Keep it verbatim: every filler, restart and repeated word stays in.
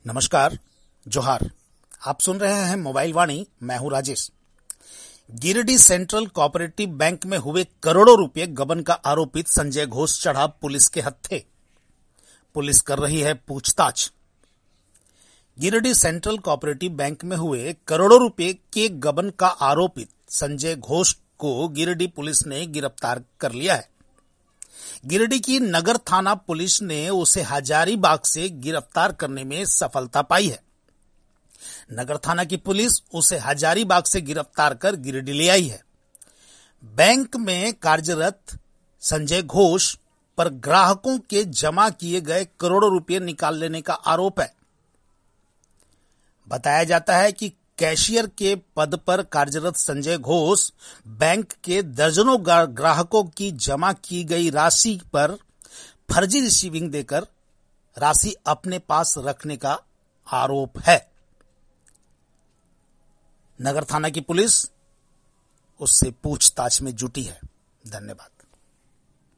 नमस्कार, जोहार। आप सुन रहे हैं मोबाइल वाणी। मैं हूं Rajesh. Giridih central cooperative bank में हुए करोड़ों रुपए गबन का आरोपित संजय घोष चढ़ा पुलिस के हत्थे। पुलिस कर रही है पूछताछ। गिरिडीह सेंट्रल कोऑपरेटिव बैंक में हुए करोड़ों रुपए के गबन का आरोपित संजय घोष को गिरिडीह पुलिस ने गिरफ्तार कर लिया है। गिरिडीह की नगर थाना पुलिस ने उसे हजारीबाग से गिरफ्तार करने में सफलता पाई है। नगर थाना की पुलिस उसे हजारीबाग से गिरफ्तार कर गिरिडीह ले आई है। बैंक में कार्यरत संजय घोष पर ग्राहकों के जमा किए गए करोड़ों रुपए निकाल लेने का आरोप है। बताया जाता है कि कैशियर के पद पर कार्यरत संजय घोष बैंक के दर्जनों ग्राहकों की जमा की गई राशि पर फर्जी रिसीविंग देकर राशि अपने पास रखने का आरोप है। नगर थाना की पुलिस उससे पूछताछ में जुटी है। धन्यवाद।